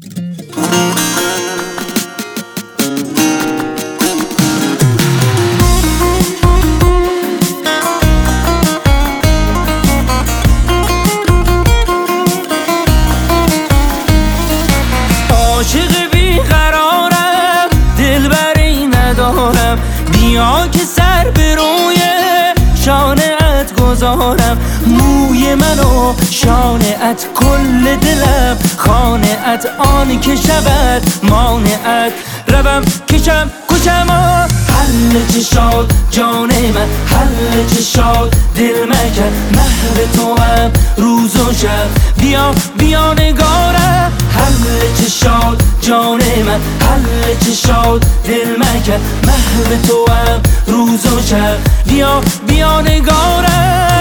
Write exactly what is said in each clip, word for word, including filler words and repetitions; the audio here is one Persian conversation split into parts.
عاشق بیقرارم، دلبری ندارم، بیا که سر به روی شانه‌ات گذارم. موی منو شانه‌ات، کل دلم خانه‌ات، آن که شود مانعت. روم کشم کشم و حل چشاد جان من، حل چشاد دل مکن، محو تو هم روز و شب. بیا بیا نگارم، حل چشاد جان من، حل چشاد دل مکن، محو تو هم روز و شب. بیا بیا نگارم.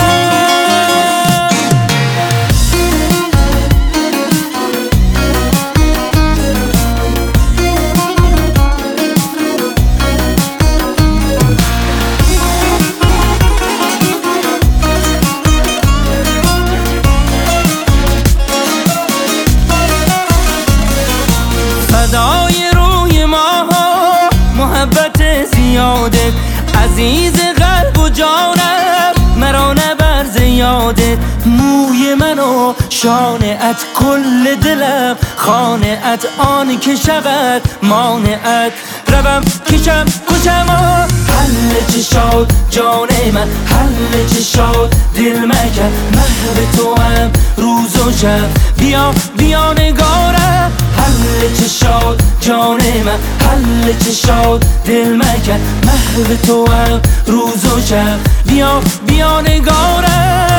فدای روی ماها محبت زیادت، عزیز قلب و جانم مرا نبر ز یادت. موی منو شانه‌ات، کل دلم خانه‌ات، آن که شود مانعت. روم کشم کشم و حل چشاد جان من، حل چشاد دل مکن، محو تو هم روز و شب. بیا بیا نگارم، حل چشاد جان من، حل چشاد دل مکن، محو تو هم روز و شب. بیا بیا نگارم.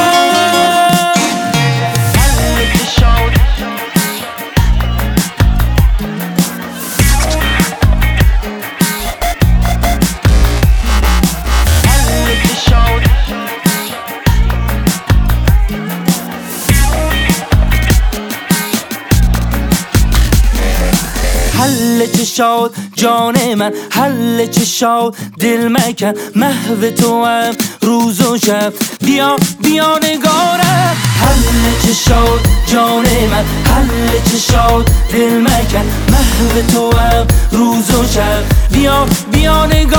حل چشاد جان من، حل چشاد دل مکن، محو تو هم روز و شب. بیا بیا نگارم، حل چشاد جان من، حل چشاد دل مکن، محو تو هم روز و شب. بیا بیا نگارم.